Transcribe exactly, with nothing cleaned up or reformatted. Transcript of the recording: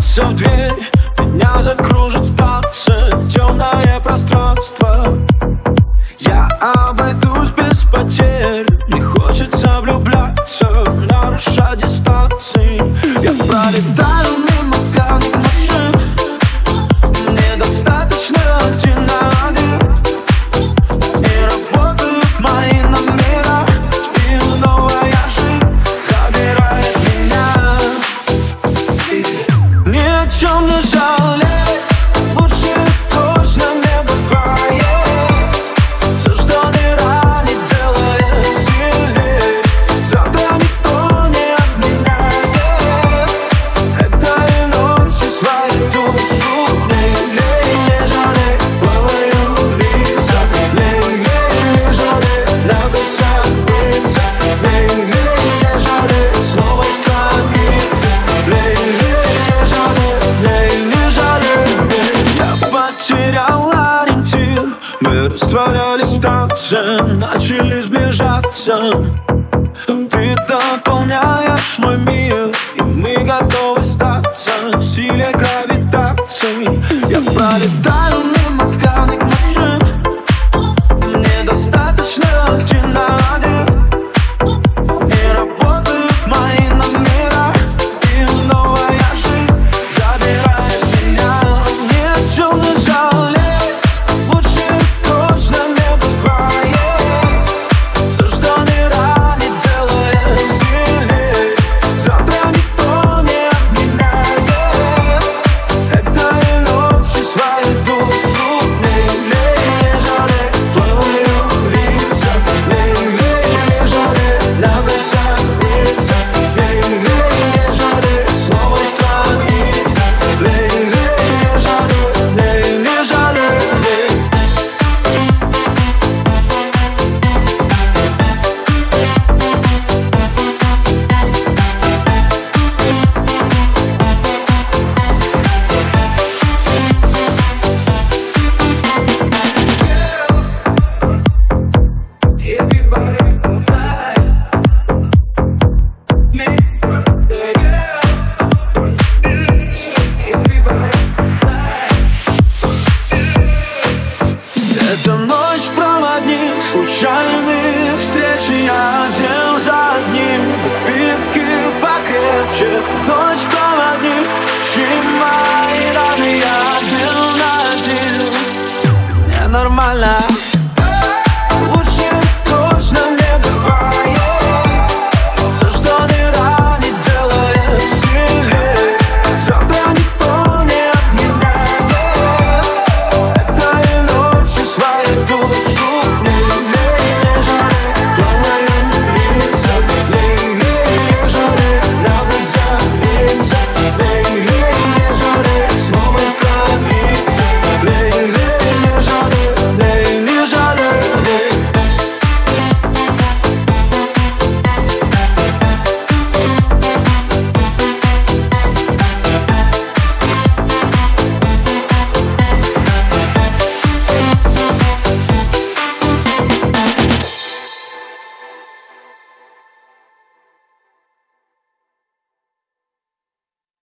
постучится в дверь, меня закружит в танце темное пространство. Я обойдусь без потерь, не хочется влюбляться, нарушать дистанции. Я пролетаю мимо пьяных машин, недостаточно один на один. Не работают мои номера, и новая жизнь забирает меня. Ни о чем не жалей, лучше точно не бывает. Все, что ты ранит, делает сильнее. Завтра никто не отменяет. Это и ночи свою душу. Лей-лей, не жалей, плаваю лица. Лей-лей, не жалей, надо забыться. Лей-лей, не жалей, снова страницы. Лей-лей, не жалей, лей, не жалей. Я потерял ориентир, мы растворялись в танце, начали сближаться. Ты дополняешь мой мир, и мы готовы статься в силе гравитации. Я пролетаю мимо пьяных машин, недостаточно один на один. Не работают мои номера, и новая жизнь забирает меня. Ни о чем не жалей, лучше точно не бывает. Все, что не ранит, делает сильнее. Завтра никто не отменяет. Это и ночи свою душу. Лей-лей, не жалей, плаваю лица. Лей-лей, не жалей, надо забыться. Лей-лей, не жалей, снова страница. Лей-лей, не жалей, лей, не жалей, лей. Это ночь проводник, случайные встречи один за одним, напитки покрепче. Ночь проводник, чима.